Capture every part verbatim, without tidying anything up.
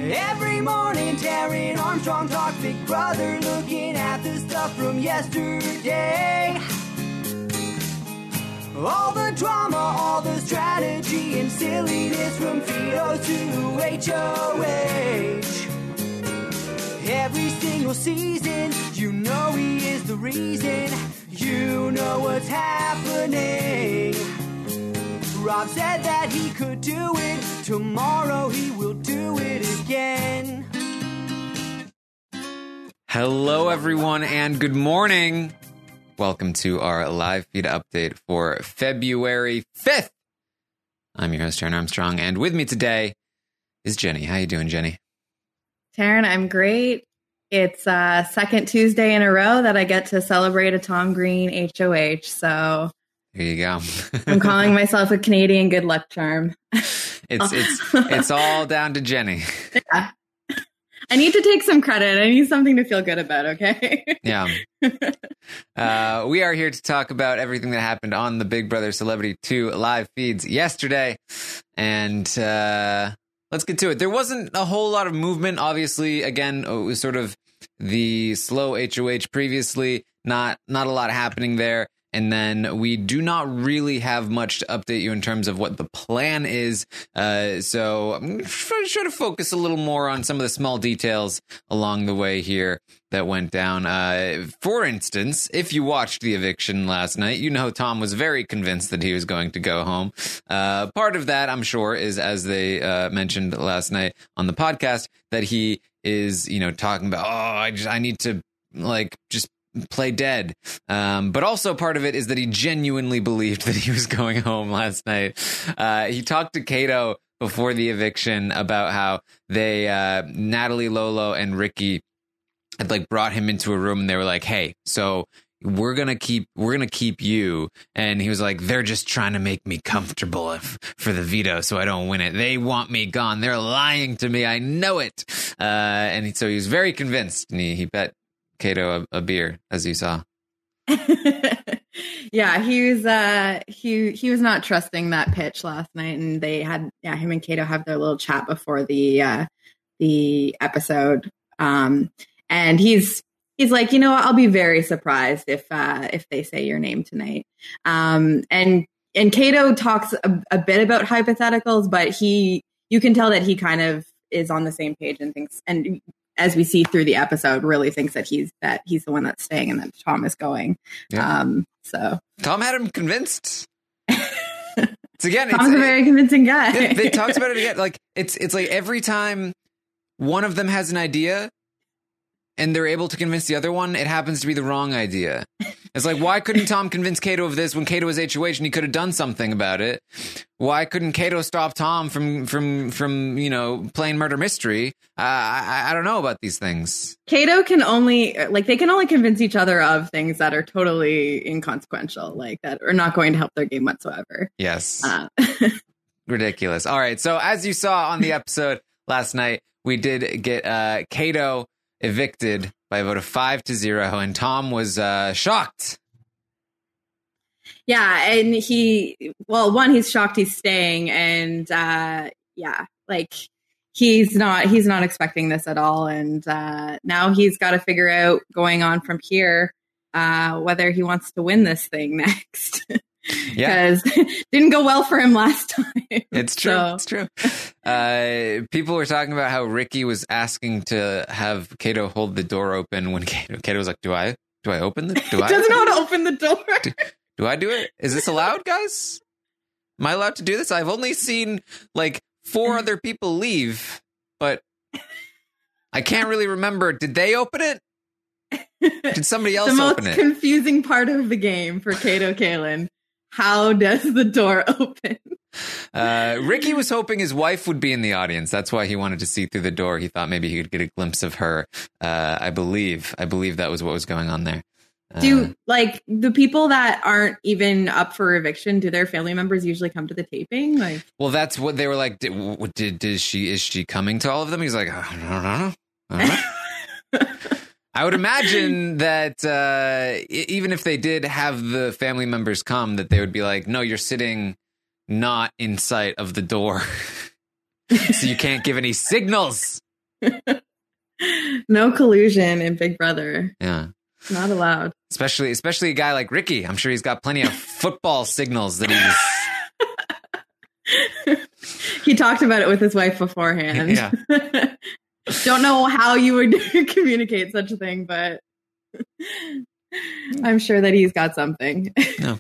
Every morning, Taryn Armstrong talks Big Brother, looking at the stuff from yesterday. All the drama, all the strategy and silliness from Vito to H O H. Every single season, you know he is the reason. You know what's happening. Rob said that he could do it. Tomorrow he will do it again. Hello, everyone, and good morning. Welcome to our live feed update for February fifth. I'm your host, Taryn Armstrong, and with me today is Jenny. How you doing, Jenny? Taryn, I'm great. It's uh second Tuesday in a row that I get to celebrate a Tom Green H O H, so Here you go. I'm calling myself a Canadian good luck charm. It's it's it's all down to Jenny. Yeah. I need to take some credit. I need something to feel good about, okay? Yeah. Uh, we are here to talk about everything that happened on the Big Brother Celebrity two live feeds yesterday. And uh, let's get to it. There wasn't a whole lot of movement. Obviously, again, it was sort of the slow H O H previously. Not, not a lot happening there. And then we do not really have much to update you in terms of what the plan is. Uh, so I'm going to try to focus a little more on some of the small details along the way here that went down. Uh, for instance, if you watched the eviction last night, you know Tom was very convinced that he was going to go home. Uh, part of that, I'm sure, is, as they uh, mentioned last night on the podcast, that he is, you know, talking about, oh, I just, I need to, like, just play dead. Um, but also part of it is that he genuinely believed that he was going home last night. Uh, he talked to Kato before the eviction about how they, uh, Natalie, Lolo, and Ricky had like brought him into a room and they were like, hey, so we're going to keep, we're going to keep you. And he was like, they're just trying to make me comfortable if, for the veto so I don't win it. They want me gone. They're lying to me. I know it. Uh, and so he was very convinced and he, he bet Kato a, a beer, as you saw. Yeah, he was uh he he was not trusting that pitch last night, and they had yeah him and Kato have their little chat before the uh the episode. Um and he's he's like, you know, I'll be very surprised if uh if they say your name tonight. Um and and Kato talks a, a bit about hypotheticals, but he you can tell that he kind of is on the same page and thinks, and as we see through the episode, really thinks that he's that he's the one that's staying and that Tom is going. Yeah. Um, so Tom had him convinced. It's again, Tom's it's, a very convincing guy. They, they talked about it again. Like it's it's like every time one of them has an idea and they're able to convince the other one, it happens to be the wrong idea. It's like, why couldn't Tom convince Kato of this when Kato was H O H and he could have done something about it? Why couldn't Kato stop Tom from, from, from you know, playing murder mystery? Uh, I, I don't know about these things. Kato can only, like, they can only convince each other of things that are totally inconsequential, like that are not going to help their game whatsoever. Yes. Uh. Ridiculous. All right. So as you saw on the episode last night, we did get uh, Kato evicted by a vote of five to zero, and Tom was uh, shocked. Yeah, and he, well, one, he's shocked he's staying, and uh, yeah, like he's not, he's not expecting this at all, and uh, now he's got to figure out going on from here uh, whether he wants to win this thing next. Yeah, because didn't go well for him last time. It's true. So. It's true. Uh, people were talking about how Ricky was asking to have Kato hold the door open when Kato, Kato was like, "Do I? Do I open the? Do I doesn't know how to open the door? Do, do I do it? Is this allowed, guys? Am I allowed to do this? I've only seen like four other people leave, but I can't really remember. Did they open it? Did somebody else open it? The most confusing part of the game for Kato Kaelin. How does the door open? Uh, Ricky was hoping his wife would be in the audience. That's why he wanted to see through the door. He thought maybe he could get a glimpse of her. Uh, I believe. I believe that was what was going on there. Uh, do like the people that aren't even up for eviction? Do their family members usually come to the taping? Like, well, that's what they were like. Did, did, did she? Is she coming to all of them? He's like, I don't know. I don't know. I would imagine that uh, even if they did have the family members come, that they would be like, no, you're sitting not in sight of the door. So you can't give any signals. No collusion in Big Brother. Yeah. Not allowed. Especially, especially a guy like Ricky. I'm sure he's got plenty of football signals that he's. He talked about it with his wife beforehand. Yeah. Don't know how you would communicate such a thing, but I'm sure that he's got something. No.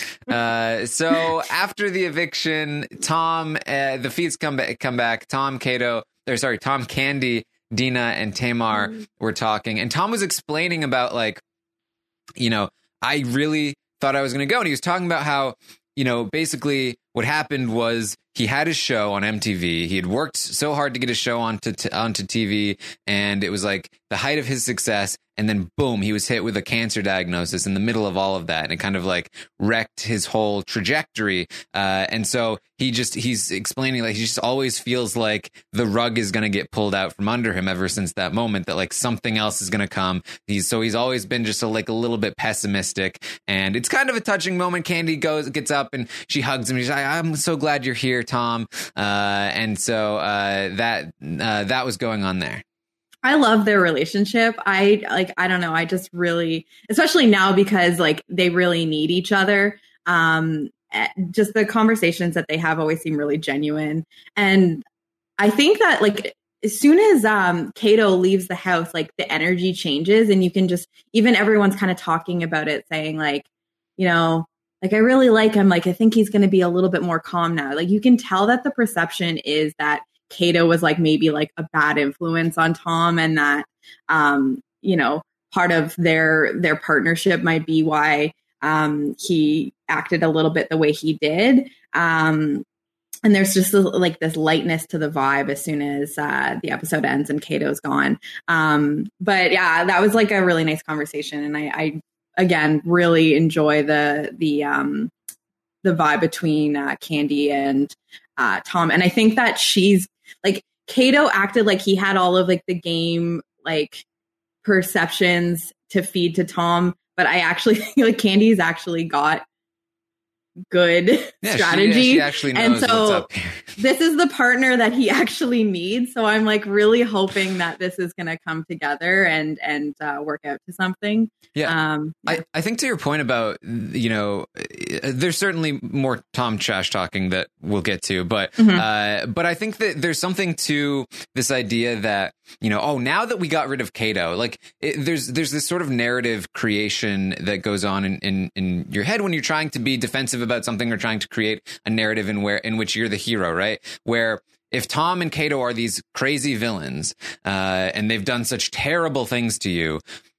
Uh, so after the eviction, Tom, uh, the feeds come back. Come back. Tom, Kato, or sorry, Tom, Candy, Dina, and Tamar mm-hmm. were talking, and Tom was explaining about like, you know, I really thought I was going to go, and he was talking about how, you know, basically what happened was he had his show on M T V. He had worked so hard to get his show onto t- onto T V, and it was like the height of his success. And then boom, he was hit with a cancer diagnosis in the middle of all of that, and it kind of like wrecked his whole trajectory. Uh, and so he just he's explaining like he just always feels like the rug is going to get pulled out from under him ever since that moment, that like something else is going to come. He's so he's always been just a, like a little bit pessimistic, and it's kind of a touching moment. Candy goes gets up and she hugs him. She's like, "I'm so glad you're here, Tom." Uh, and so uh, that uh, that was going on there. I love their relationship. I like, I don't know. I just really, especially now because like they really need each other. Um, just the conversations that they have always seem really genuine. And I think that like, as soon as um, Kato leaves the house, like the energy changes, and you can just, even everyone's kind of talking about it, saying like, you know, like, I really like him. Like, I think he's going to be a little bit more calm now. Like, you can tell that the perception is that Kato was like maybe like a bad influence on Tom, and that, um, you know, part of their their partnership might be why um, he acted a little bit the way he did. Um, and there's just like this lightness to the vibe as soon as uh, the episode ends and Kato's gone. Um, but yeah, that was like a really nice conversation, and I, I again really enjoy the the um, the vibe between uh, Candy and uh, Tom, and I think that she's. Like Kato acted like he had all of like the game like perceptions to feed to Tom, but I actually like Candy's actually got good yeah, strategy. She, she actually knows and so what's up here. This is the partner that he actually needs. So I'm like really hoping that this is going to come together and and uh, work out to something. Yeah. Um, yeah. I, I think to your point about, you know, there's certainly more Tom trash talking that we'll get to, but mm-hmm. uh, but I think that there's something to this idea that, you know, oh, now that we got rid of Kato, like it, there's there's this sort of narrative creation that goes on in, in, in your head when you're trying to be defensive about something or trying to create a narrative in where in which you're the hero, right? Where if Tom and Kato are these crazy villains uh, and they've done such terrible things to you,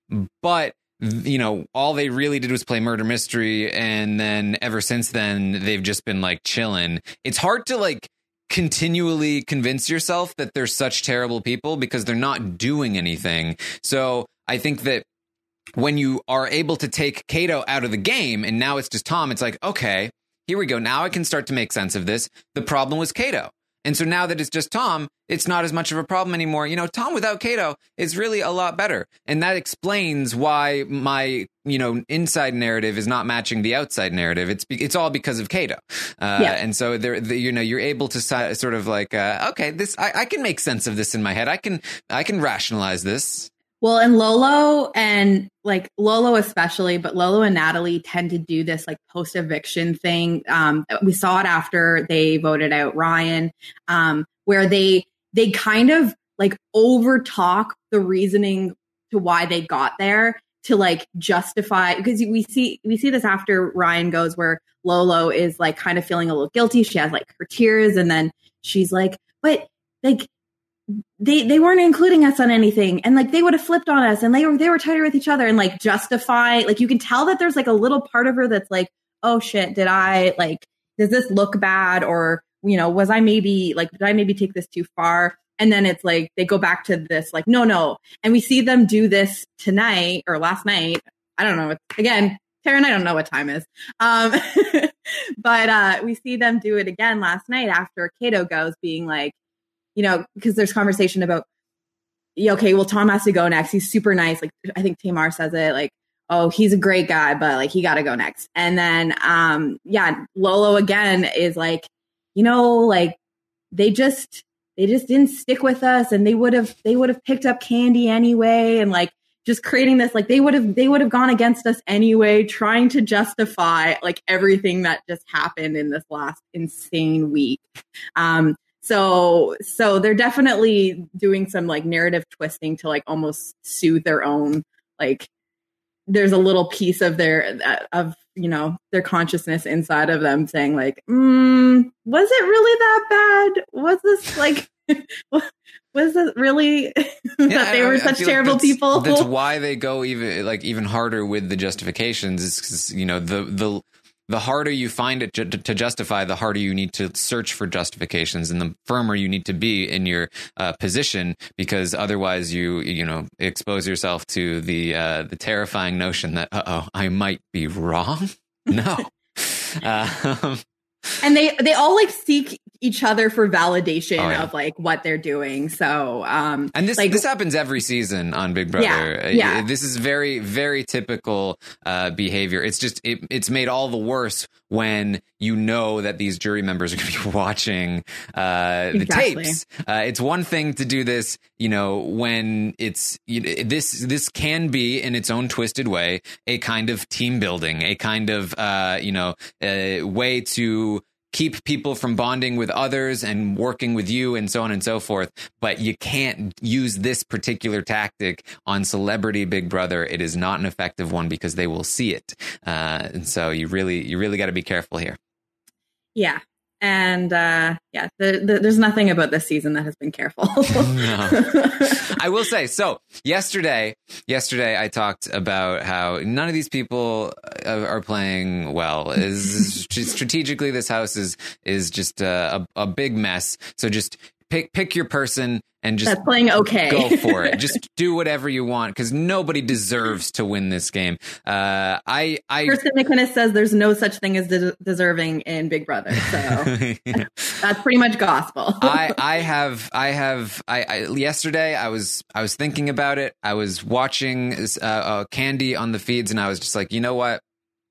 but you know, all they really did was play murder mystery, and then ever since then they've just been like chilling. It's hard to like continually convince yourself that they're such terrible people because they're not doing anything. So I think that when you are able to take Kato out of the game and now it's just Tom, it's like, okay, here we go. Now I can start to make sense of this. The problem was Kato. And so now that it's just Tom, it's not as much of a problem anymore. You know, Tom without Kato is really a lot better. And that explains why my, you know, inside narrative is not matching the outside narrative. It's it's all because of Kato. Uh, yeah. And so, there, the, you know, you're able to si- sort of like, uh, okay, this I, I can make sense of this in my head. I can I can rationalize this. Well, and Lolo and like Lolo especially, but Lolo and Natalie tend to do this like post eviction thing. Um, we saw it after they voted out Ryan, um, where they they kind of like over talk the reasoning to why they got there to like justify, because we see we see this after Ryan goes, where Lolo is like kind of feeling a little guilty. She has like her tears, and then she's like, but like. They they weren't including us on anything, and like they would have flipped on us, and they were they were tighter with each other, and like justify, like you can tell that there's like a little part of her that's like, oh shit, did I like does this look bad, or you know, was I maybe like did I maybe take this too far? And then it's like they go back to this like no no, and we see them do this tonight or last night. I don't know. Again, Taryn, I don't know what time is, um, but uh, we see them do it again last night after Kato goes, being like. You know, because there's conversation about, okay, well, Tom has to go next. He's super nice. Like, I think Tamar says it like, oh, he's a great guy, but like, he got to go next. And then, um, yeah, Lolo again is like, you know, like they just, they just didn't stick with us, and they would have they would have picked up Kandi anyway, and like just creating this like they would have they would have gone against us anyway, trying to justify like everything that just happened in this last insane week. Um, so so they're definitely doing some like narrative twisting to like almost soothe their own like. There's a little piece of their of you know their consciousness inside of them saying like, mm, was it really that bad? Was this like was it really yeah, that they were I, such I terrible like that's, people? That's why they go even like even harder with the justifications. Is because you know the the the harder you find it ju- to justify, the harder you need to search for justifications, and the firmer you need to be in your uh, position, because otherwise you you know expose yourself to the uh, the terrifying notion that uh oh I might be wrong. No, uh, and they they all like seek each other for validation oh, yeah. of like what they're doing. So um and this like, this happens every season on Big Brother. Yeah, yeah. This is very very typical uh behavior. It's just it, it's made all the worse when you know that these jury members are going to be watching uh the exactly. tapes. Uh it's one thing to do this, you know, when it's you know, this this can be in its own twisted way a kind of team building, a kind of uh you know a way to keep people from bonding with others and working with you and so on and so forth. But you can't use this particular tactic on Celebrity Big Brother. It is not an effective one because they will see it. Uh, and so you really, you really got to be careful here. Yeah. And uh, yeah, the, the, there's nothing about this season that has been careful. No. I will say, so yesterday, yesterday I talked about how none of these people are playing well. Is strategically, this house is is just a, a, a big mess. So just pick pick your person and just that's playing okay. Go for it. Just do whatever you want, because nobody deserves to win this game. Uh, I, I, Kirsten McInnes says there's no such thing as de- deserving in Big Brother, so yeah. That's pretty much gospel. I, I have, I have, I, I, yesterday I was, I was thinking about it. I was watching uh, uh, Kandi on the feeds, and I was just like, you know what?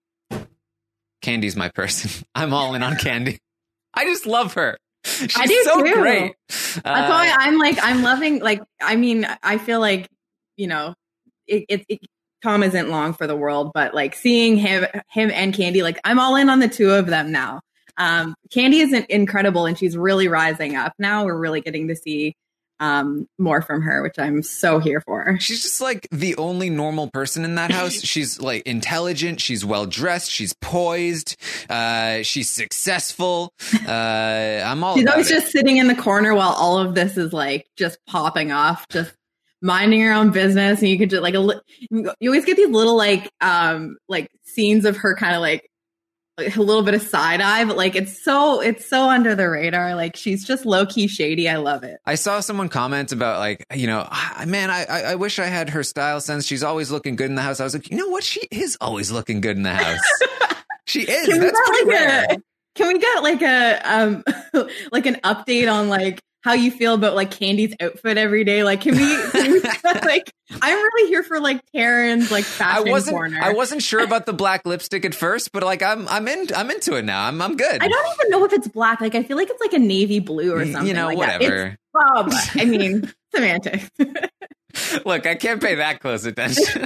Kandi's my person. I'm all in on Kandi. I just love her. She's I do so too. great. That's uh, why I'm like, I'm loving, like, I mean, I feel like, you know, it, it, it Tom isn't long for the world, but like seeing him, him and Kandi, like I'm all in on the two of them now. Um, Kandi is incredible, and she's really rising up now. We're really getting to see um, more from her, which I'm so here for. She's just like the only normal person in that house. She's like intelligent. She's well dressed. She's poised. Uh, she's successful. Uh, I'm all. She's about always it. just sitting in the corner while all of this is like just popping off, just minding her own business. And you could just like a, you always get these little like um like scenes of her kind of like. a little bit of side eye, but like it's so it's so under the radar. Like she's just low key shady. I love it. I saw someone comment about like, you know, man, I I wish I had her style sense. She's always looking good in the house. I was like, you know what? She is always looking good in the house. She is. Can That's pretty like rare. A, can we get like a um like an update on like how you feel about like Kandi's outfit every day? Like, can we, can we like, I'm really here for like Taryn's like fashion I wasn't, corner. I wasn't sure about the black lipstick at first, but like I'm, I'm in, I'm into it now. I'm, I'm good. I don't even know if it's black. Like, I feel like it's like a navy blue or something. You know, like whatever. It's, oh, but, I mean, semantics. Look, I can't pay that close attention.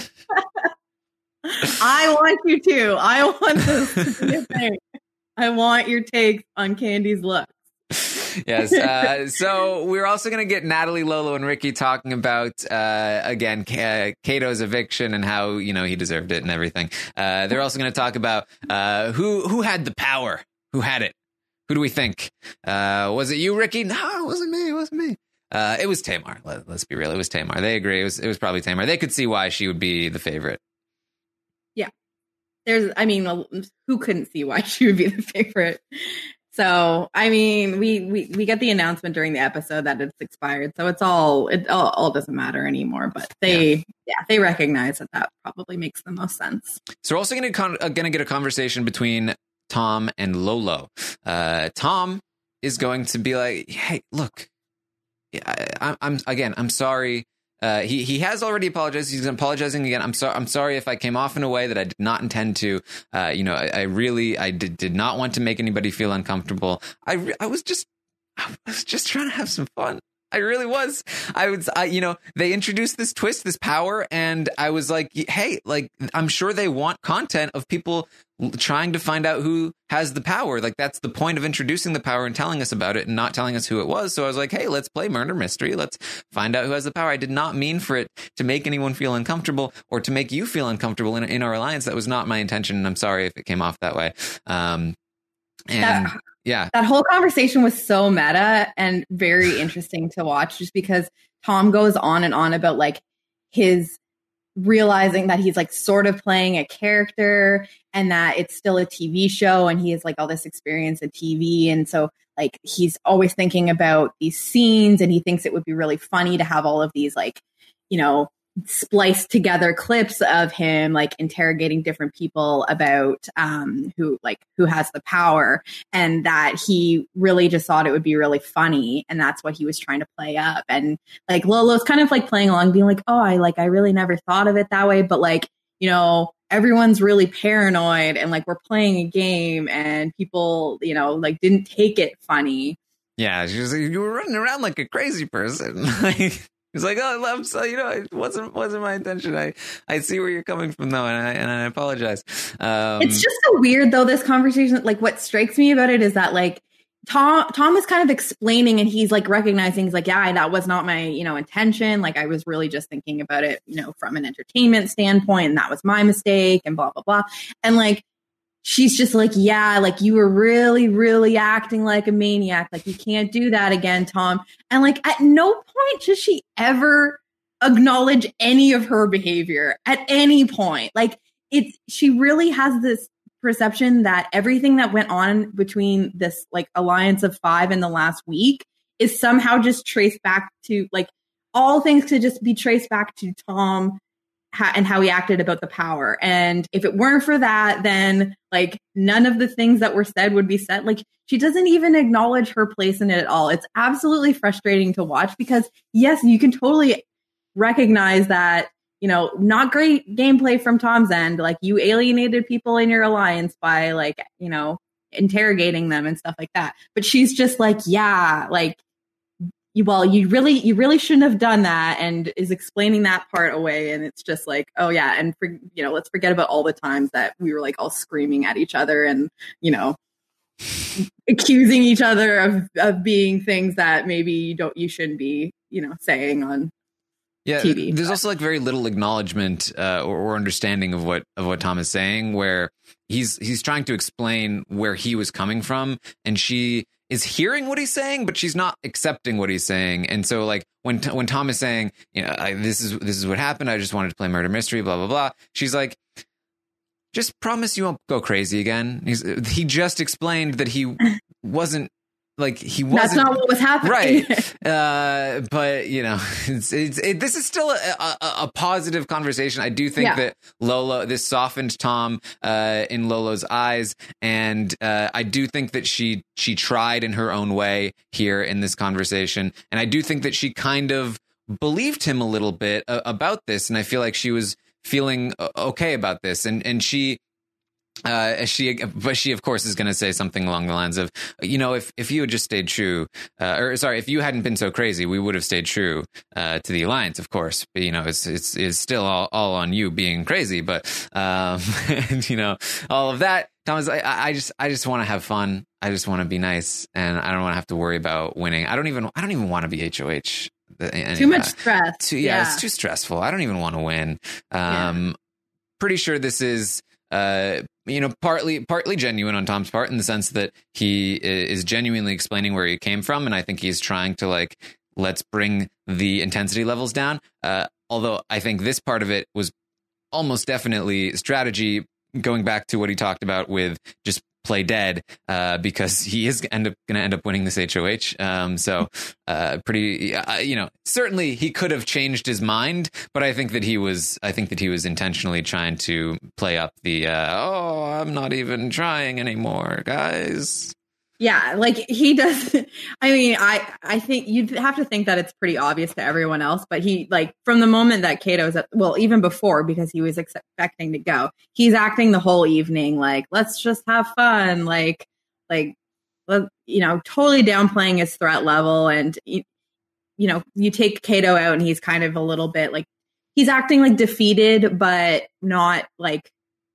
I want you to. I want this to be a thing. I want your takes on Kandi's look. Yes. Uh, so we're also going to get Natalie, Lolo, and Ricky talking about, uh, again, K- Kato's eviction and how, you know, he deserved it and everything. Uh, they're also going to talk about uh, who who had the power, who had it. Who do we think? Uh, was it you, Ricky? No, it wasn't me. It wasn't me. Uh, it was Tamar. Let, let's be real. It was Tamar. They agree. It was, it was probably Tamar. They could see why she would be the favorite. Yeah. There's, I mean, who couldn't see why she would be the favorite? So, I mean, we, we, we get the announcement during the episode that it's expired. So it's all, it all, all doesn't matter anymore, but they, yeah, yeah they recognize that that probably makes the most sense. So we're also going to con- uh, going to get a conversation between Tom and Lolo. Uh, Tom is going to be like, hey, look, I, I'm, again, I'm sorry. Uh, he he has already apologized. He's apologizing again. I'm sorry. I'm sorry if I came off in a way that I did not intend to. Uh, you know, I, I really I did, did not want to make anybody feel uncomfortable. I I was just I was just trying to have some fun. I really was. I was, I, you know, they introduced this twist, this power, and I was like, hey, like, I'm sure they want content of people trying to find out who has the power. Like, that's the point of introducing the power and telling us about it and not telling us who it was. So I was like, hey, let's play murder mystery. Let's find out who has the power. I did not mean for it to make anyone feel uncomfortable or to make you feel uncomfortable in, in our alliance. That was not my intention. And I'm sorry if it came off that way. Um, and that, yeah, that whole conversation was so meta and very interesting to watch, just because Tom goes on and on about like his realizing that he's like sort of playing a character and that it's still a T V show and he has like all this experience in T V. And so like he's always thinking about these scenes and he thinks it would be really funny to have all of these like, you know, spliced together clips of him like interrogating different people about um who like who has the power, and that he really just thought it would be really funny, and that's what he was trying to play up. And like Lolo's kind of like playing along, being like, oh, I like I really never thought of it that way, but like, you know, everyone's really paranoid and like we're playing a game and people, you know, like didn't take it funny. Yeah, she was like, you were running around like a crazy person. Like, he's like, oh, I'm so, you know, it wasn't wasn't my intention. I, I see where you're coming from, though, and I and I apologize. Um, it's just so weird, though, this conversation. Like, what strikes me about it is that, like, Tom Tom is kind of explaining, and he's like recognizing, he's like, yeah, that was not my, you know, intention. Like, I was really just thinking about it, you know, from an entertainment standpoint, and that was my mistake, and blah blah blah. And like, she's just like, yeah, like you were really, really acting like a maniac. Like you can't do that again, Tom. And like at no point does she ever acknowledge any of her behavior at any point. Like it's, she really has this perception that everything that went on between this like alliance of five in the last week is somehow just traced back to like all things could just be traced back to Tom and how he acted about the power. And if it weren't for that, then like none of the things that were said would be said. Like she doesn't even acknowledge her place in it at all. It's absolutely frustrating to watch because yes, you can totally recognize that, you know, not great gameplay from Tom's end. Like you alienated people in your alliance by like, you know, interrogating them and stuff like that. But she's just like, yeah, like, well, you really, you really shouldn't have done that, and is explaining that part away. And it's just like, oh yeah, and for, you know, let's forget about all the times that we were like all screaming at each other and, you know, accusing each other of of being things that maybe you don't, you shouldn't be, you know, saying on yeah, T V. There's also like very little acknowledgement uh, or, or understanding of what of what Tom is saying, where he's he's trying to explain where he was coming from, and she is hearing what he's saying, but she's not accepting what he's saying. And so like when when Tom is saying, you know, I, this is this is what happened, I just wanted to play murder mystery, blah blah blah, she's like, just promise you won't go crazy again. He's, he just explained that he wasn't like he wasn't. That's not what was happening, right? Uh, but you know, it's, it's it, this is still a, a, a positive conversation. I do think yeah. that Lolo, this softened Tom uh, in Lolo's eyes, and uh, I do think that she she tried in her own way here in this conversation, and I do think that she kind of believed him a little bit uh, about this, and I feel like she was feeling okay about this, and and she. Uh, she, but she, of course, is going to say something along the lines of, you know, if, if you had just stayed true, uh, or sorry, if you hadn't been so crazy, we would have stayed true uh, to the alliance, of course. But, you know, it's it's, it's still all, all on you being crazy. But, um, and, you know, all of that. Thomas, I, I just I just want to have fun. I just want to be nice, and I don't want to have to worry about winning. I don't even I don't even want to be H O H. Too much stress. Too, yeah, yeah, it's too stressful. I don't even want to win. Um, yeah. Pretty sure this is. Uh, you know, partly partly genuine on Tom's part in the sense that he is genuinely explaining where he came from, and I think he's trying to like let's bring the intensity levels down. Uh, although I think this part of it was almost definitely strategy, going back to what he talked about with just play dead, uh, because he is end up going to end up winning this H O H. Um, so uh, pretty, uh, you know, certainly he could have changed his mind, but I think that he was, I think that he was intentionally trying to play up the, uh, oh, I'm not even trying anymore, guys. Yeah, like he does. I mean, I I think you'd have to think that it's pretty obvious to everyone else, but he like from the moment that Kato's at, well, even before, because he was expecting to go, he's acting the whole evening like, let's just have fun, like like you know, totally downplaying his threat level. And, you, you know, you take Kato out and he's kind of a little bit like, he's acting like defeated, but not like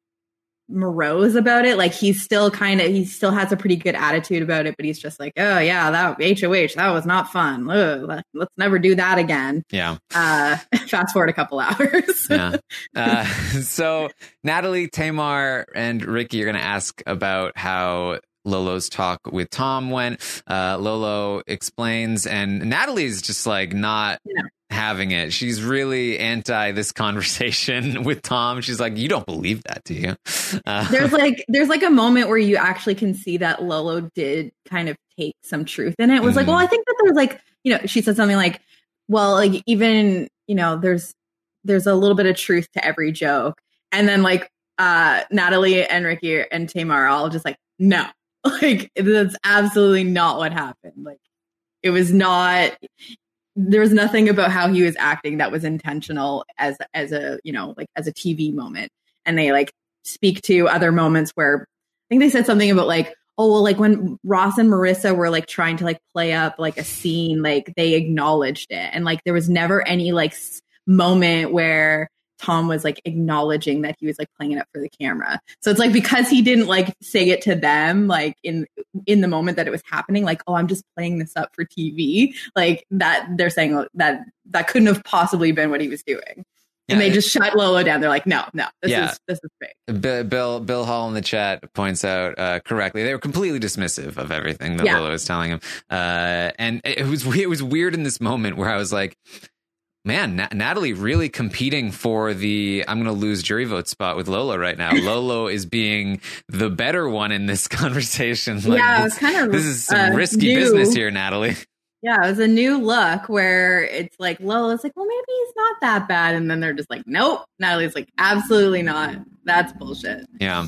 morose about it. Like he's still kind of, he still has a pretty good attitude about it, but he's just like, oh yeah, that H O H, that was not fun. Ugh, let's never do that again. Yeah. Uh, fast forward a couple hours. yeah. Uh, so Natalie, Tamar, and Ricky are going to ask about how Lolo's talk with Tom went. Uh, Lolo explains, and Natalie's just like not yeah. having it. She's really anti this conversation with Tom. She's like, you don't believe that, do you? Uh, there's like there's like a moment where you actually can see that Lolo did kind of take some truth in it. It was mm-hmm. like, well, I think that there's like, you know, she said something like, well, like even, you know, there's there's a little bit of truth to every joke. And then like uh, Natalie and Ricky and Tamar are all just like, no. Like, that's absolutely not what happened. Like, it was not, there was nothing about how he was acting that was intentional as, as a, you know, like as a T V moment. And they like speak to other moments where I think they said something about like, oh, well, like when Ross and Marissa were like trying to like play up like a scene, like they acknowledged it. And like, there was never any like s- moment where Tom was like acknowledging that he was like playing it up for the camera. So it's like, because he didn't like say it to them, like in, in the moment that it was happening, like, oh, I'm just playing this up for T V. Like that, they're saying that that couldn't have possibly been what he was doing. And yeah, they just shut Lolo down. They're like, no, no, this yeah. is this is fake. Bill, Bill Bill Hall in the chat points out uh, correctly. They were completely dismissive of everything that yeah. Lolo was telling him. Uh, and it was it was weird in this moment where I was like, man, Na- Natalie really competing for the I'm going to lose jury vote spot with Lolo right now. Lolo is being the better one in this conversation. Like, yeah, this, it's kind of this is some uh, risky new. business here, Natalie. Yeah, it was a new look where it's like Lolo's like, well, maybe he's not that bad, and then they're just like, nope. Natalie's like, absolutely not. That's bullshit. Yeah,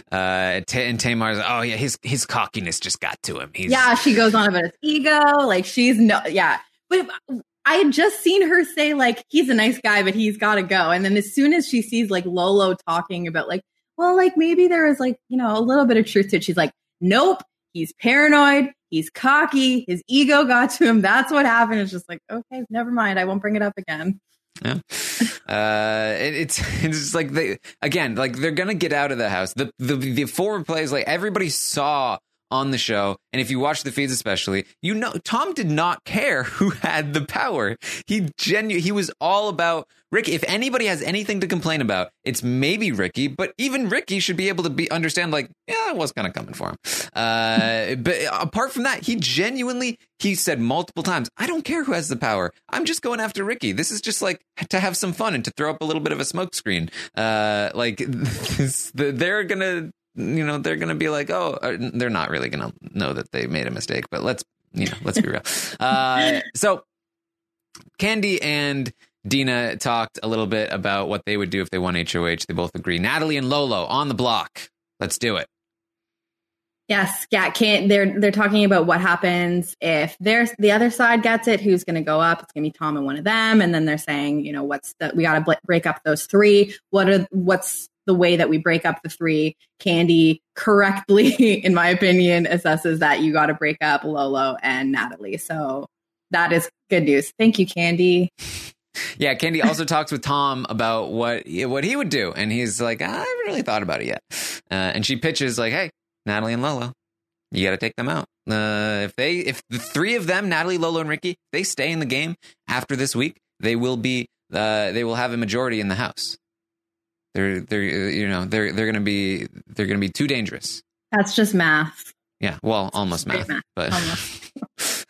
uh, T- and Tamar's, oh yeah, his his cockiness just got to him. He's... Yeah, she goes on about his ego. Like she's no, yeah, but. I had just seen her say, like, he's a nice guy, but he's got to go. And then as soon as she sees, like, Lolo talking about, like, well, like, maybe there was, like, you know, a little bit of truth to it. She's like, nope, he's paranoid. He's cocky. His ego got to him. That's what happened. It's just like, okay, never mind. I won't bring it up again. Yeah. Uh, it, it's it's just like, they, again, like, they're going to get out of the house. The, the, the forward plays, like, everybody saw on the show, and if you watch the feeds especially, you know Tom did not care who had the power. He genu- he was all about Ricky. If anybody has anything to complain about, it's maybe Ricky, but even Ricky should be able to be understand, like, yeah, I was kind of coming for him. Uh, but apart from that, he genuinely, he said multiple times, I don't care who has the power. I'm just going after Ricky. This is just like to have some fun and to throw up a little bit of a smoke screen. Uh, like this, they're gonna you know, they're going to be like, oh, they're not really going to know that they made a mistake, but let's, you know, let's be real. Uh, so Candy and Dina talked a little bit about what they would do if they won H O H. They both agree. Natalie and Lolo on the block. Let's do it. Yes. Yeah. Can't, they're, they're talking about what happens if there's the other side gets it, who's going to go up. It's going to be Tom and one of them. And then they're saying, you know, what's the, we got to bl- break up those three. What are, what's, the way that we break up the three. Candy correctly, in my opinion, assesses that you got to break up Lolo and Natalie. So that is good news. Thank you, Candy. Yeah, Candy also talks with Tom about what what he would do, and he's like, I haven't really thought about it yet. Uh, and she pitches like, hey, Natalie and Lolo, you got to take them out. Uh, if they, if the three of them, Natalie, Lolo, and Ricky, they stay in the game after this week, they will be, uh, they will have a majority in the house. They're they're you know they're they're gonna be they're gonna be too dangerous. That's just math. Yeah, well, almost math, math, but almost.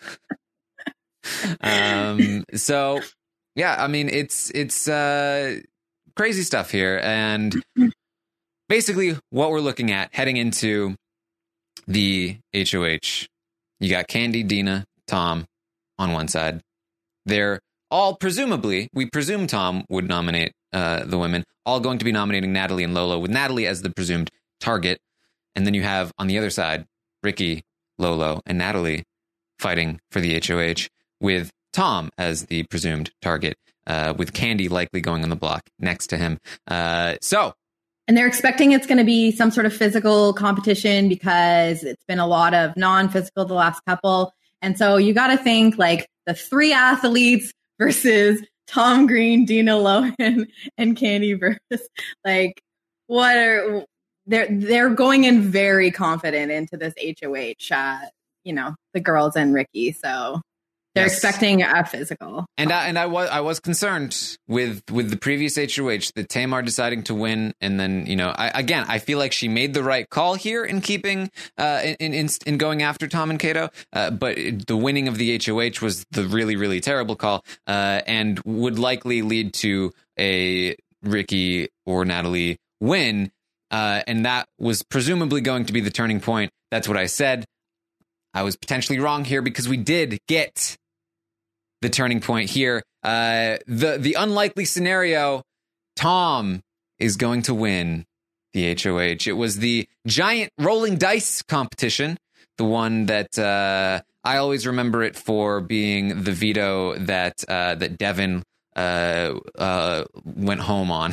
um. So yeah, I mean it's it's uh crazy stuff here, and basically what we're looking at heading into the H O H, you got Candy, Dina, Tom on one side. They're all presumably, we presume Tom would nominate uh, the women, all going to be nominating Natalie and Lolo, with Natalie as the presumed target. And then you have on the other side, Ricky, Lolo, and Natalie fighting for the H O H, with Tom as the presumed target, uh, with Candy likely going on the block next to him. Uh, so And they're expecting it's going to be some sort of physical competition because it's been a lot of non-physical the last couple. And so you got to think like the three athletes versus Tom Green, Dina Lohan, and Candy versus like what are they're they're going in very confident into this H O H. Uh, you know, the girls and Ricky. So they're yes. expecting a physical. And I, and I was I was concerned with with the previous H O H, that Tamar deciding to win, and then you know I, again I feel like she made the right call here in keeping uh, in, in in going after Tom and Kato, uh, but the winning of the H O H was the really really terrible call, uh, and would likely lead to a Ricky or Natalie win, uh, and that was presumably going to be the turning point. That's what I said. I was potentially wrong here because we did get the turning point here. Uh, the the unlikely scenario, Tom is going to win the H O H. It was the giant rolling dice competition, the one that uh, I always remember it for being the veto that uh, that Devin uh, uh, went home on.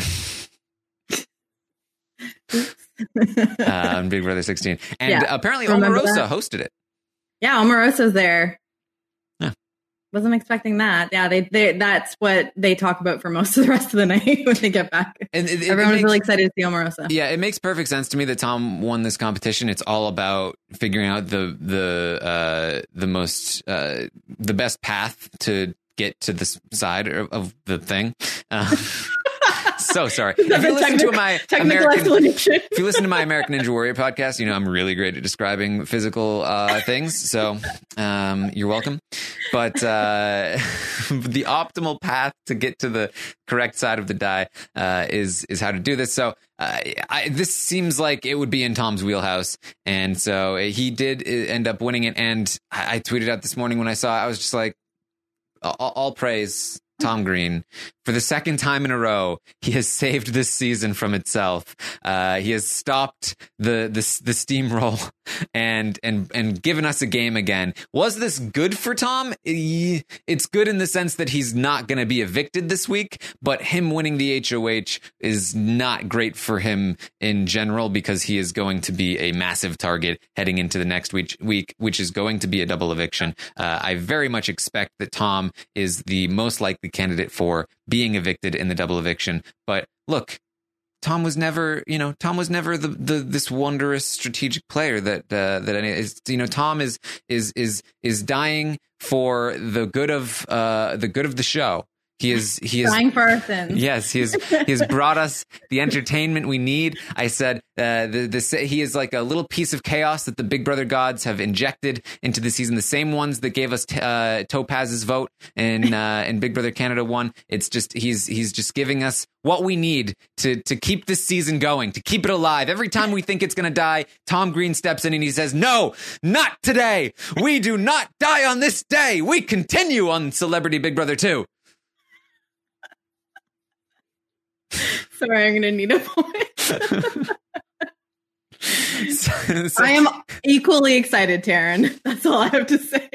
uh, on Big Brother sixteen. And yeah, apparently Omarosa hosted it. Yeah, Omarosa's there. Yeah. Wasn't expecting that. Yeah, they, they that's what they talk about for most of the rest of the night when they get back. And it, it, Everyone's really excited to see Omarosa. Yeah, it makes perfect sense to me that Tom won this competition. It's all about figuring out the the uh, the most uh, the best path to get to this side of, of the thing. Uh, So sorry. If you listen to my American, if you listen to my American Ninja Warrior podcast, you know I'm really great at describing physical uh, things. So um, you're welcome. But uh, the optimal path to get to the correct side of the die uh, is is how to do this. So uh, I, this seems like it would be in Tom's wheelhouse, and so he did end up winning it. And I, I tweeted out this morning when I saw it, I was just like, all, all praise Tom Green. For the second time in a row, he has saved this season from itself. Uh, he has stopped the the, the steamroll and and and given us a game again. Was this good for Tom? It's good in the sense that he's not going to be evicted this week, but him winning the H O H is not great for him in general because he is going to be a massive target heading into the next week, week which is going to be a double eviction. Uh, I very much expect that Tom is the most likely candidate for being evicted in the double eviction. But look, Tom was never, you know, Tom was never the, the this wondrous strategic player that uh, that any is. You know, Tom is is is is dying for the good of uh, the good of the show. He is he is dying for our sins. Yes, he is. He has brought us the entertainment we need. I said uh, the the he is like a little piece of chaos that the Big Brother gods have injected into the season. The same ones that gave us t- uh, Topaz's vote in uh, in Big Brother Canada one. It's just he's he's just giving us what we need to to keep this season going, to keep it alive. Every time we think it's going to die, Tom Green steps in and he says, "No, not today. We do not die on this day. We continue on Celebrity Big Brother two." Sorry, I'm going to need a point. so, so, I am equally excited, Taryn. That's all I have to say.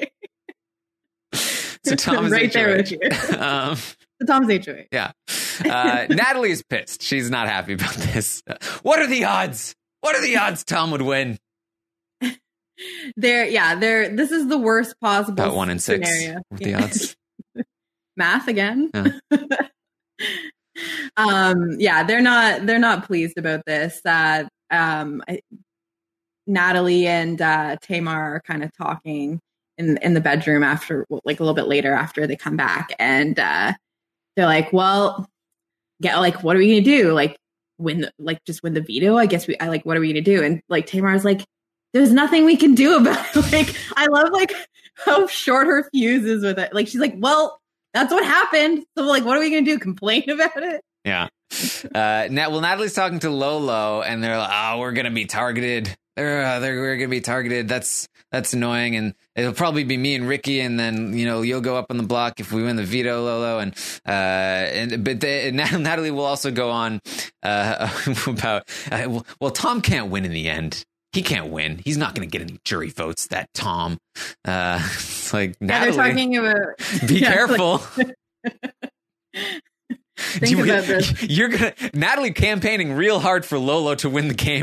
So Tom is right H O H. There with you. Um, so Tom's H O H. Yeah. Uh, Natalie is pissed. She's not happy about this. What are the odds? What are the odds Tom would win? They're, yeah, they're, this is the worst possible About one in six. Scenario. The odds. Math again. Yeah. um yeah they're not they're not pleased about this. uh um I, Natalie and uh Tamar are kind of talking in in the bedroom after, like a little bit later after they come back, and uh they're like, well, get like what are we gonna do, like win the, like just win the veto, I guess we I like what are we gonna do? And like Tamar's like, there's nothing we can do about it. Like I love like how short her fuse is with it. Like she's like, well, that's what happened. So, like, what are we going to do? Complain about it? Yeah. Uh, Nat, well, Natalie's talking to Lolo, and they're like, oh, we're going to be targeted. They're, uh, they're we're going to be targeted. That's that's annoying. And it'll probably be me and Ricky. And then, you know, you'll go up on the block if we win the veto, Lolo. And, uh, and but they, Natalie will also go on uh, about, uh, well, well, Tom can't win in the end. He can't win. He's not going to get any jury votes, that Tom. Uh, it's like, yeah, Natalie, they're talking about... be yeah, careful. Like, Think You- about this. You're gonna Natalie campaigning real hard for Lolo to win the game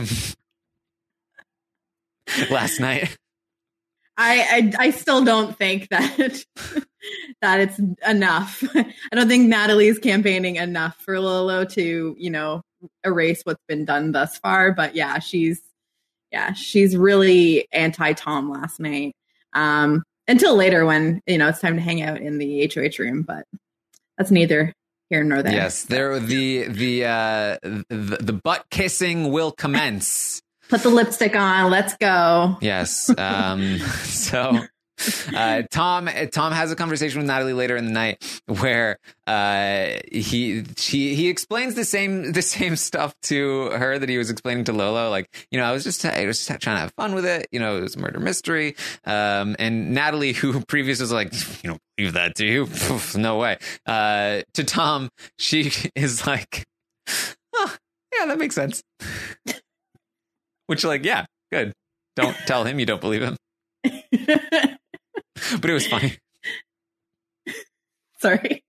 last night. I, I I still don't think that that it's enough. I don't think Natalie's campaigning enough for Lolo to, you know, erase what's been done thus far. But yeah, she's yeah, she's really anti-Tom last night. Um, until later when, you know, it's time to hang out in the H O H room, but that's neither here nor there. Yes, there the the uh, the, the butt kissing will commence. Put the lipstick on. Let's go. Yes. Um, so uh, Tom Tom has a conversation with Natalie later in the night where uh, he he he explains the same the same stuff to her that he was explaining to Lolo. Like, you know, I was just I was just trying to have fun with it. You know, it was a murder mystery. Um, and Natalie, who previously was like, you know, leave that to you? No way. Uh, to Tom, she is like, oh, yeah, that makes sense. Which, like, yeah, good. Don't tell him you don't believe him. But it was funny. Sorry.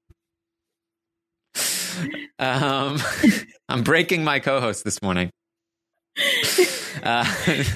Um, I'm breaking my co-host this morning. Uh,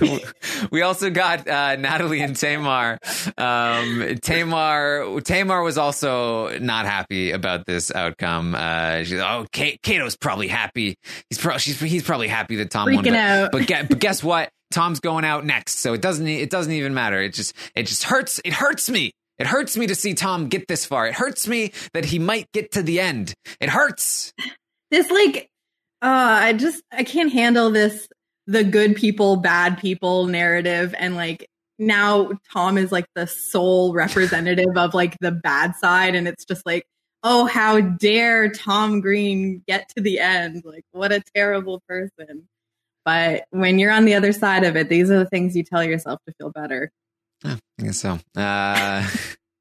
we also got uh, Natalie and Tamar. Um, Tamar Tamar was also not happy about this outcome. Uh, she's oh, K- Kato's probably happy. He's pro- she's he's probably happy that Tom Freaking won. But, out. but, gue- but guess what? Tom's going out next, so it doesn't it doesn't even matter. It just it just hurts. It hurts me. It hurts me to see Tom get this far. It hurts me that he might get to the end. It hurts. This, like, uh, I just, I can't handle this, the good people, bad people narrative. And, like, now Tom is, like, the sole representative of, like, the bad side. And it's just like, oh, how dare Tom Green get to the end? Like, what a terrible person. But when you're on the other side of it, these are the things you tell yourself to feel better. Yeah, I guess so. Uh,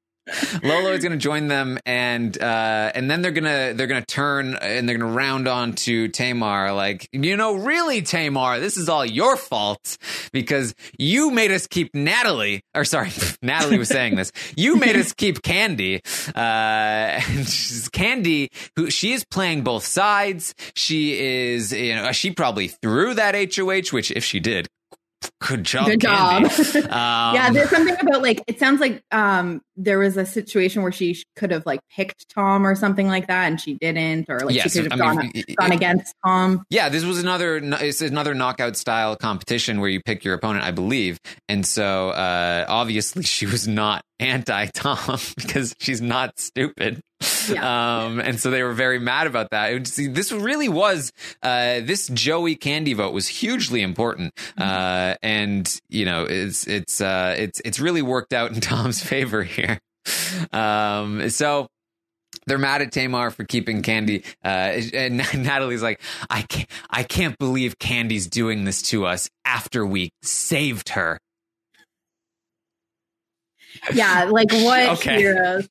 Lolo is going to join them, and uh, and then they're gonna they're gonna turn and they're gonna round on to Tamar. Like, you know, really, Tamar, this is all your fault because you made us keep Natalie. Or sorry, Natalie was saying this. You made us keep Candy. Uh, and she's Candy, who she is playing both sides. She is, you know, she probably threw that H O H, which if she did. Good job. Good job. um, yeah, there's something about, like, it sounds like um, there was a situation where she could have, like, picked Tom or something like that, and she didn't, or like yes, she could have I gone, mean, it, gone it, against Tom. Yeah, this was another it's another knockout style competition where you pick your opponent, I believe, and so uh, obviously she was not anti-Tom because she's not stupid. Yeah. Um, and so they were very mad about that. It was, this really was uh, this Joey Candy vote was hugely important, mm-hmm. uh, and you know it's it's uh, it's it's really worked out in Tom's favor here. Um, so. They're mad at Tamar for keeping Candy, uh, and Natalie's like, I can't, I can't believe Candy's doing this to us after we saved her. Yeah, like what okay. heroes?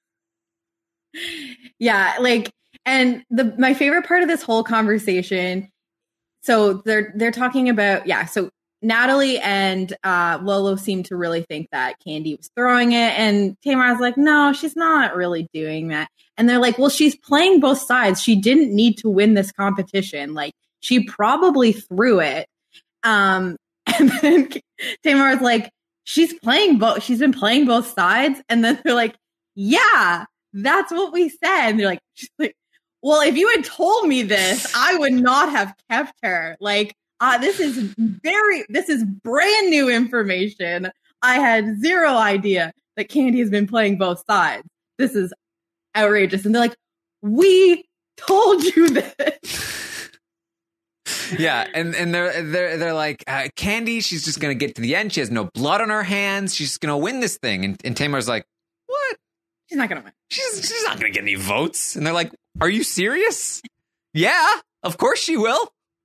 Yeah, like, and the my favorite part of this whole conversation. So they're they're talking about yeah. So Natalie and uh, Lolo seem to really think that Candy was throwing it, and Tamar's like, no, she's not really doing that. And they're like, well, she's playing both sides. She didn't need to win this competition. Like, she probably threw it. Um, and then Tamar's like, she's playing both. She's been playing both sides. And then they're like, yeah, that's what we said. And they're like, she's like, well, if you had told me this, I would not have kept her. Like, uh, this is very, this is brand new information. I had zero idea that Candy has been playing both sides. This is outrageous. And they're like, we told you this. Yeah, and, and they're they're they're like, uh, Candy, she's just gonna get to the end. She has no blood on her hands. She's just gonna win this thing. And, and Tamar's like, what? She's not gonna win. She's she's not gonna get any votes. And they're like, are you serious? Yeah, of course she will.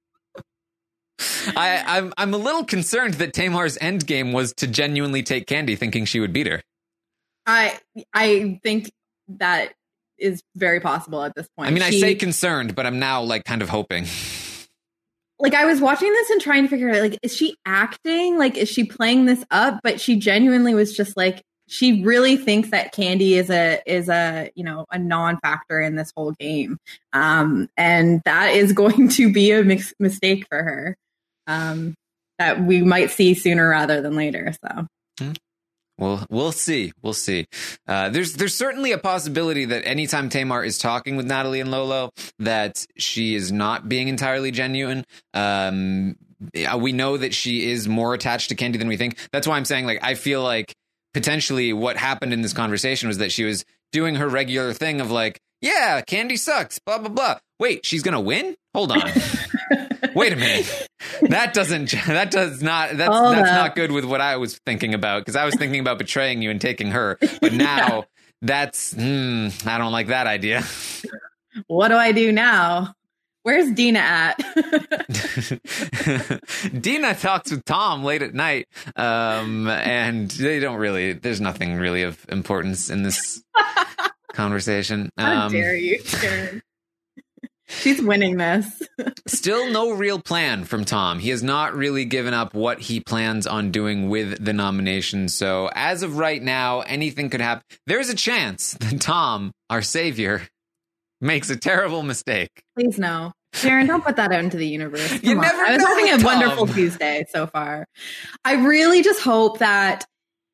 I, I'm I'm a little concerned that Tamar's end game was to genuinely take Candy, thinking she would beat her. I I think that is very possible at this point. I mean, she, I say concerned, but I'm now like kind of hoping. Like, I was watching this and trying to figure out, like, is she acting? Like, is she playing this up? But she genuinely was just like, she really thinks that Candy is a is a you know a non-factor in this whole game, um, and that is going to be a mix- mistake for her um, that we might see sooner rather than later. So. Mm-hmm. Well, we'll see. We'll see. Uh, there's there's certainly a possibility that anytime Tamar is talking with Natalie and Lolo, that she is not being entirely genuine. Um, we know that she is more attached to Candy than we think. That's why I'm saying, like, I feel like potentially what happened in this conversation was that she was doing her regular thing of like, yeah, Candy sucks, blah, blah, blah. Wait, she's going to win? Hold on. Wait a minute. That doesn't, that does not, that's, Hold that's up. not good with what I was thinking about, because I was thinking about betraying you and taking her. But now yeah. that's, hmm, I don't like that idea. What do I do now? Where's Dina at? Dina talks with Tom late at night, um, and they don't really, there's nothing really of importance in this conversation. How um, dare you, Karen? She's winning this. Still no real plan from Tom. He has not really given up what he plans on doing with the nomination. So as of right now, anything could happen. There's a chance that Tom, our savior, makes a terrible mistake. Please no. Sharon, don't put that out into the universe. Come You on. never I was know having with a wonderful Tom. Tuesday so far. I really just hope that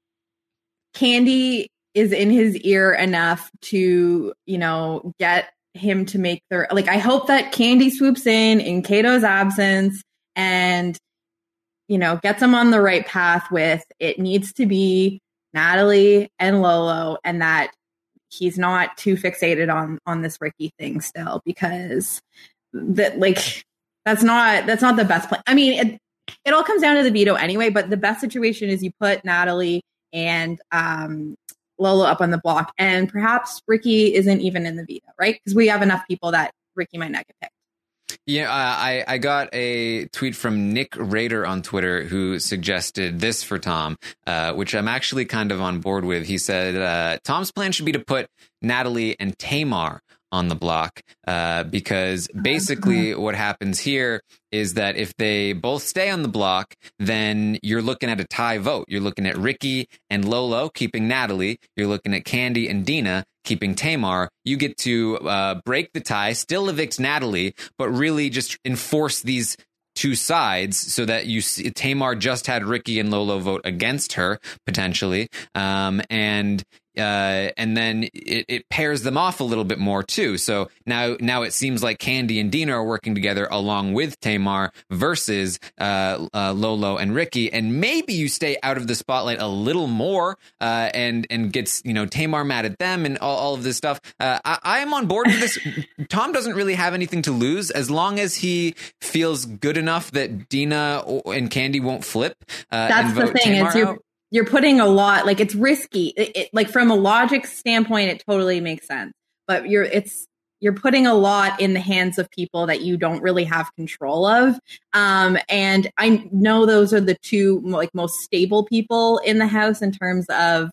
Candy is in his ear enough to, you know, get him to make their, like, I hope that Candy swoops in in Kato's absence and, you know, gets him on the right path with it needs to be Natalie and Lolo, and that he's not too fixated on on this Ricky thing still, because that, like, that's not that's not the best plan. I mean, it, it all comes down to the veto anyway, but the best situation is you put Natalie and um Lolo up on the block, and perhaps Ricky isn't even in the veto, right? Because we have enough people that Ricky might not get picked. Yeah, uh, I, I got a tweet from Nick Rader on Twitter who suggested this for Tom, uh, which I'm actually kind of on board with. He said, uh, Tom's plan should be to put Natalie and Tamar on the block, uh, because basically what happens here is that if they both stay on the block, then you're looking at a tie vote. You're looking at Ricky and Lolo keeping Natalie. You're looking at Candy and Dina keeping Tamar. You get to uh, break the tie, still evict Natalie, but really just enforce these two sides so that you see Tamar just had Ricky and Lolo vote against her potentially. Um, and Uh, and then it, it pairs them off a little bit more too. So now, now it seems like Candy and Dina are working together along with Tamar versus uh, uh, Lolo and Ricky. And maybe you stay out of the spotlight a little more, uh, and and gets you know Tamar mad at them and all, all of this stuff. Uh, I, I am on board with this. Tom doesn't really have anything to lose as long as he feels good enough that Dina and Candy won't flip. Uh, That's and the vote thing. Tamar It's you're, out. you're putting a lot, like, it's risky. It, it, like, from a logic standpoint, it totally makes sense. But you're it's you're putting a lot in the hands of people that you don't really have control of. Um, and I know those are the two like most stable people in the house in terms of,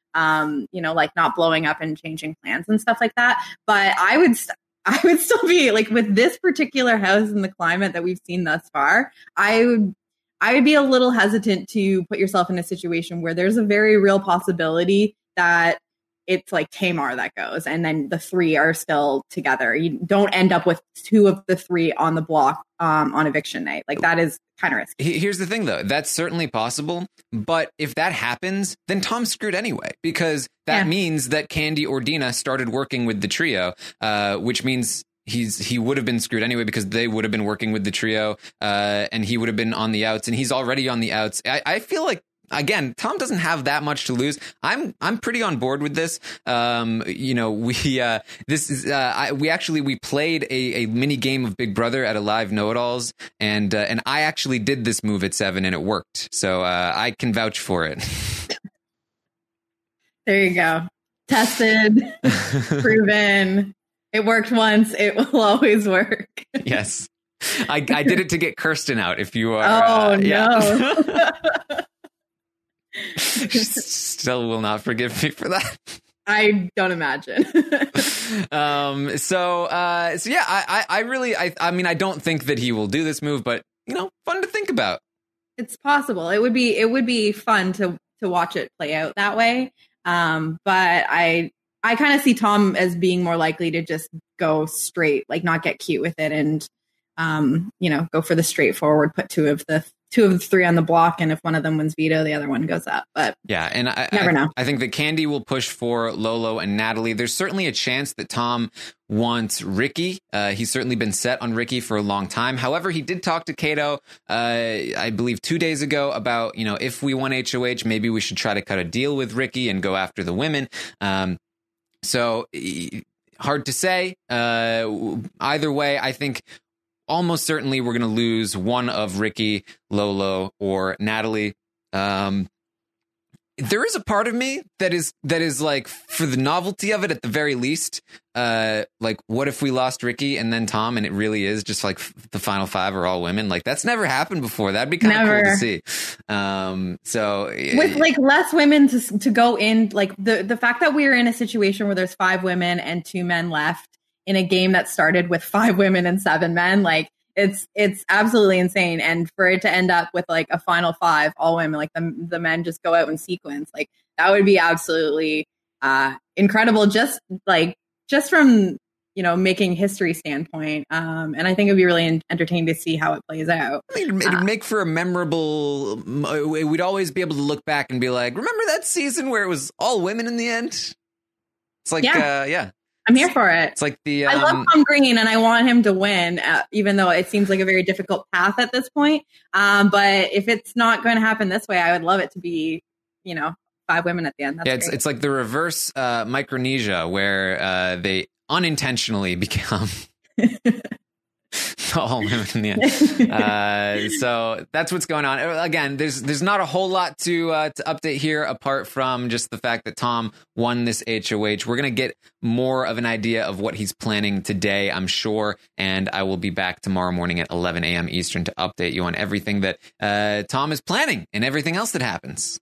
um, you know, like not blowing up and changing plans and stuff like that. But I would st- I would still be like, with this particular house and the climate that we've seen thus far, I would. I would be a little hesitant to put yourself in a situation where there's a very real possibility that it's like Tamar that goes, and then the three are still together. You don't end up with two of the three on the block um, on eviction night. Like, that is kind of risky. Here's the thing, though. That's certainly possible. But if that happens, then Tom's screwed anyway, because that Yeah. means that Candy or Dina started working with the trio, uh, which means he's he would have been screwed anyway, because they would have been working with the trio, uh, and he would have been on the outs, and he's already on the outs. I, I feel like, again, Tom doesn't have that much to lose. I'm I'm pretty on board with this. Um, you know, we uh, this is uh, I, we actually we played a, a mini game of Big Brother at a live Know It Alls, and uh, and I actually did this move at seven, and it worked. So uh, I can vouch for it. There you go. Tested, proven. It worked once. It will always work. Yes. I, I did it to get Kirsten out, if you are. Oh, uh, no. Yeah. She still will not forgive me for that. I don't imagine. um. So, uh, so yeah, I, I, I really, I, I mean, I don't think that he will do this move, but, you know, fun to think about. It's possible. It would be, it would be fun to, to watch it play out that way. Um, but I I kind of see Tom as being more likely to just go straight, like not get cute with it, and um, you know, go for the straightforward. Put two of the two of the three on the block, and if one of them wins veto, the other one goes up. But yeah, and I never I, know. I think that Candy will push for Lolo and Natalie. There's certainly a chance that Tom wants Ricky. Uh, he's certainly been set on Ricky for a long time. However, he did talk to Kato, uh, I believe two days ago, about, you know, if we won H O H, maybe we should try to cut a deal with Ricky and go after the women. Um, so hard to say. Uh, either way, I think almost certainly we're going to lose one of Ricky, Lolo, or Natalie. Um, there is a part of me that is that is like, for the novelty of it, at the very least, uh, like, what if we lost Ricky and then Tom, and it really is just like the final five are all women? Like, that's never happened before. That'd be kind of cool to see. Um, so with like less women to to go in, like the the fact that we're in a situation where there's five women and two men left in a game that started with five women and seven men, like. It's it's absolutely insane, and for it to end up with like a final five all women, like the the men just go out in sequence, like that would be absolutely uh, incredible. Just like just from you know making history standpoint, um, and I think it'd be really entertaining to see how it plays out. I mean, it'd uh, make for a memorable. We'd always be able to look back and be like, remember that season where it was all women in the end? It's like, yeah. Uh, yeah. I'm here for it. It's like the um, I love Tom Green and I want him to win, uh, even though it seems like a very difficult path at this point. Um, but if it's not going to happen this way, I would love it to be, you know, five women at the end. That's yeah, it's great. It's like the reverse uh, Micronesia, where uh, they unintentionally become all women in the end. Uh, so that's what's going on. Again, there's there's not a whole lot to uh, to update here, apart from just the fact that Tom won this H O H. We're gonna get more of an idea of what he's planning today, I'm sure, and I will be back tomorrow morning at eleven a.m. Eastern to update you on everything that uh, Tom is planning and everything else that happens.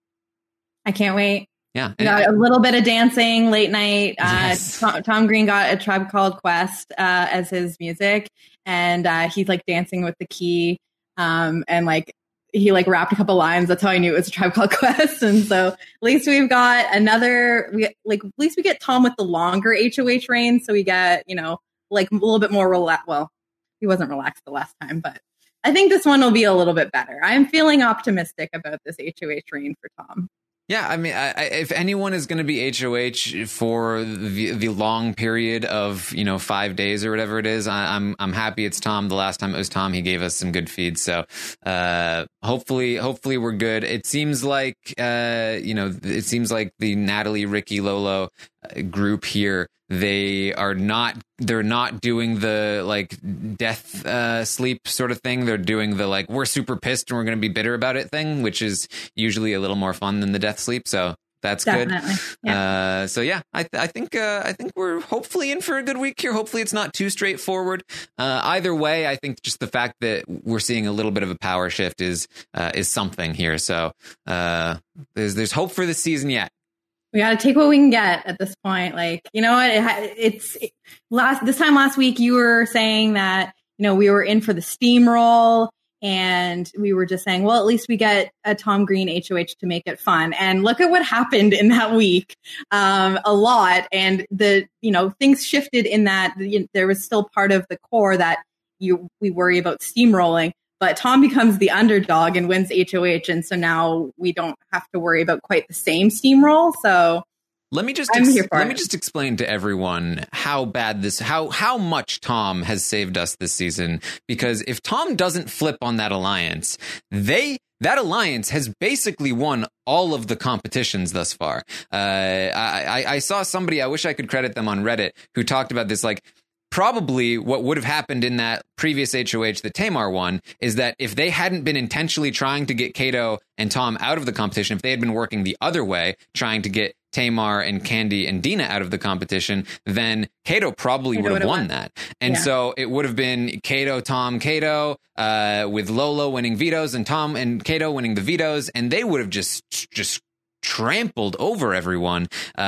I can't wait. Yeah, we got a little bit of dancing late night. Uh, Yes. Tom, Tom Green got A Tribe Called Quest uh, as his music, and uh, he's like dancing with the key, um, and like he like rapped a couple lines. That's how I knew it was A Tribe Called Quest. And so at least we've got another. We like at least we get Tom with the longer H O H reign, so we get you know like a little bit more relaxed. Well, he wasn't relaxed the last time, but I think this one will be a little bit better. I'm feeling optimistic about this H O H reign for Tom. Yeah, I mean, I, I, if anyone is going to be H O H for the the long period of you know five days or whatever it is, I, I'm I'm happy it's Tom. The last time it was Tom, he gave us some good feeds. So uh, hopefully, hopefully we're good. It seems like uh, you know, it seems like the Natalie, Ricky, Lolo group here, they are not they're not doing the like death uh sleep sort of thing. They're doing the like we're super pissed and we're going to be bitter about it thing, which is usually a little more fun than the death sleep. So that's Definitely. good. Yeah. Uh, so yeah, I, th- I think uh, I think we're hopefully in for a good week here. Hopefully it's not too straightforward. Uh, either way, I think just the fact that we're seeing a little bit of a power shift is uh, is something here. So uh, there's there's hope for this season yet. We got to take what we can get at this point. Like, you know what? It, it's it, last this time last week, you were saying that, you know, we were in for the steamroll and we were just saying, well, at least we get a Tom Green H O H to make it fun. And look at what happened in that week. Um, a lot. And the, you know, things shifted in that you know, there was still part of the core that you we worry about steamrolling. But Tom becomes the underdog and wins H O H, and so now we don't have to worry about quite the same steamroll. So let me just I'm ex- here for let it. me just explain to everyone how bad this how how much Tom has saved us this season. Because if Tom doesn't flip on that alliance, they that alliance has basically won all of the competitions thus far. Uh, I, I I saw somebody, I wish I could credit them on Reddit, who talked about this like. Probably what would have happened in that previous H O H that Tamar won is that if they hadn't been intentionally trying to get Kato and Tom out of the competition, if they had been working the other way, trying to get Tamar and Candy and Dina out of the competition, then Kato probably Kato would have won won. that. And Yeah. so it would have been Kato, Tom, Kato, uh, with Lolo winning vetoes and Tom and Kato winning the vetoes, and they would have just just trampled over everyone, uh,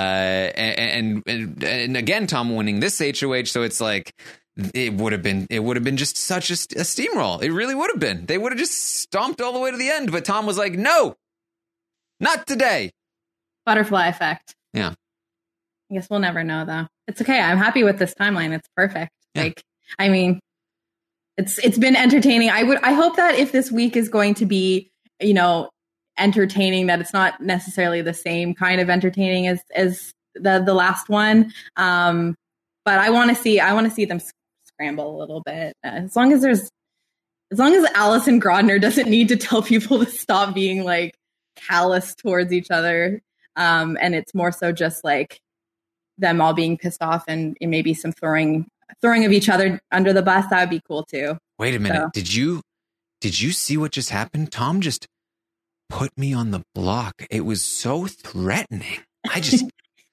and, and and again Tom winning this H O H, so it's like it would have been it would have been just such a, a steamroll. It really would have been. They would have just stomped all the way to the end, but Tom was like, no, not today. Butterfly effect. Yeah. I guess we'll never know, though. It's okay. I'm happy with this timeline. It's perfect. Yeah. Like, I mean, it's it's been entertaining. I would I hope that if this week is going to be, you know, entertaining, that it's not necessarily the same kind of entertaining as as the the last one. Um, but I want to see I want to see them scramble a little bit. Uh, as long as there's as long as Alison Grodner doesn't need to tell people to stop being like callous towards each other, um, and it's more so just like them all being pissed off and, and maybe some throwing throwing of each other under the bus, that would be cool too. Wait a minute. So. Did you did you see what just happened? Tom just put me on the block. It was so threatening. I just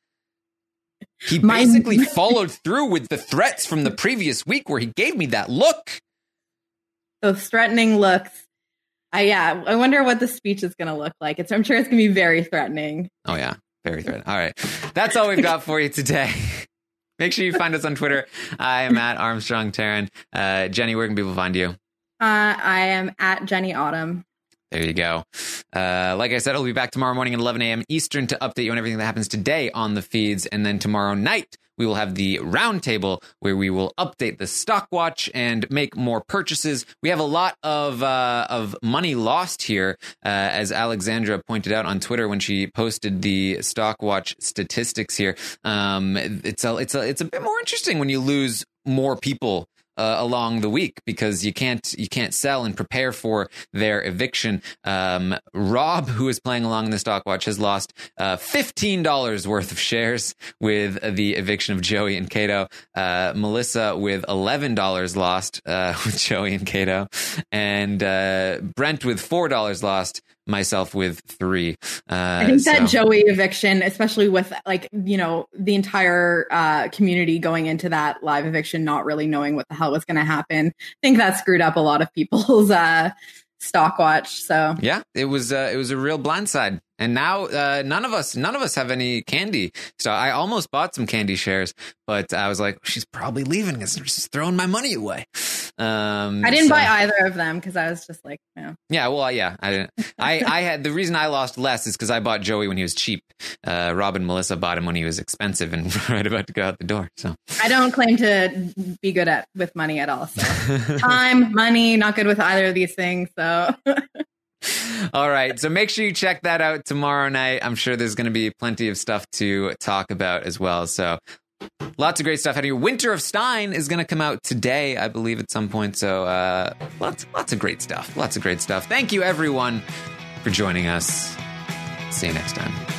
he My- basically followed through with the threats from the previous week where he gave me that look. Those threatening looks. I yeah, I wonder what the speech is going to look like. It's I'm sure it's going to be very threatening. Oh yeah, very threatening. All right. That's all we've got for you today. Make sure you find us on Twitter. I am at Armstrong Taryn. Uh, Jenny, where can people find you? Uh, I am at Jenny Autumn. There you go. Uh, like I said, I'll be back tomorrow morning at eleven a.m. Eastern to update you on everything that happens today on the feeds. And then tomorrow night, we will have the roundtable where we will update the stock watch and make more purchases. We have a lot of uh, of money lost here, uh, as Alexandra pointed out on Twitter when she posted the stock watch statistics here. Um, it's a, it's a, it's a bit more interesting when you lose more people Uh, along the week because you can't you can't sell and prepare for their eviction. Um, Rob, who is playing along in the stock watch, has lost uh, fifteen dollars worth of shares with the eviction of Joey and Kato. Uh, Melissa with eleven dollars lost uh, with Joey and Kato, and uh, Brent with four dollars lost. Myself with three. Uh, I think that so. Joey eviction, especially with like, you know, the entire uh, community going into that live eviction, not really knowing what the hell was going to happen. I think that screwed up a lot of people's uh, stock watch. So yeah, it was uh, it was a real blindside. And now uh, none of us none of us have any candy. So I almost bought some candy shares, but I was like, she's probably leaving us. She's throwing my money away. Um, I didn't so. buy either of them because I was just like, no. Yeah, well, yeah, I didn't. I, I had the reason I lost less is because I bought Joey when he was cheap. Uh, Rob and Melissa bought him when he was expensive and right about to go out the door. So I don't claim to be good at with money at all. So time, money, not good with either of these things. So. All right. So make sure you check that out tomorrow night. I'm sure there's going to be plenty of stuff to talk about as well. So lots of great stuff. Your Winter of Stein is going to come out today, I believe, at some point. So uh, lots, lots of great stuff. Lots of great stuff. Thank you, everyone, for joining us. See you next time.